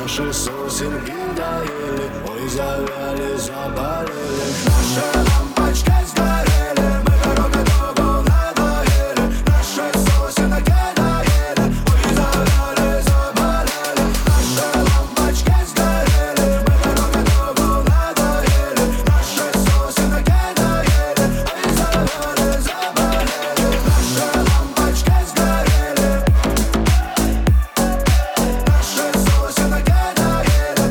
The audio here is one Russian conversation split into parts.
Наши сосенки доели, ой, завяли, заболели. Наши лампочки сгорели, мы друг другу надоели. Наши сосенки доели, ой, завяли, заболели. Наши лампочки сгорели, мы друг другу надоели. Наши сосенки доели, ой, завяли, заболели. Наши лампочки сгорели, наши сосенки доели.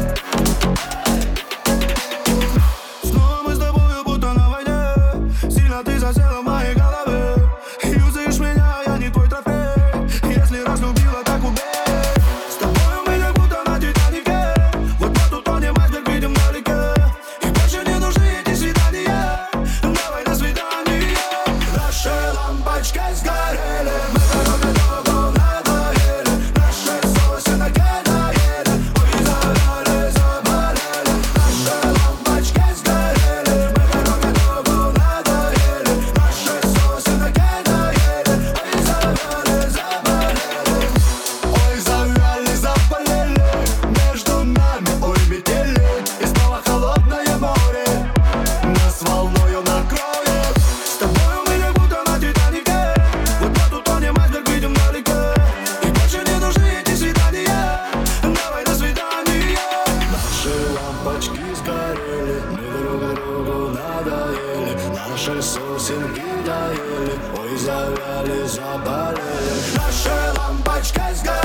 Снова мы с тобою будто на войне. Сильно ты засела в моей голове. Юзаешь меня, я не твой трофей. Если разлюбила, так убей. С тобою мы как будто на Титанике. Вот на ту тоне айсберг видим вдалеке. И больше не нужны эти свидания. Давай на свидание. Наши лампочки сгорели, мы друг другу надоели. Наши сосенки доели, ой, завяли, заболели. Наши лампочки сгорели, мы друг другу надоели. Наши сосенки доели, ой, завяли, заболели. Ой, завяли, заболели. Между нами, ой, метели. И снова холодное море нас волною накроет. С тобою мы как будто на Титанике. Вот на ту тоне айсберг видим вдалеке. И больше не нужны эти свидания. Давай на свидание. Наши лампочки сгорели, мы друг другу надоели. Наши сосенки доели, ой, завяли, заболели. Наши лампочки сгорели.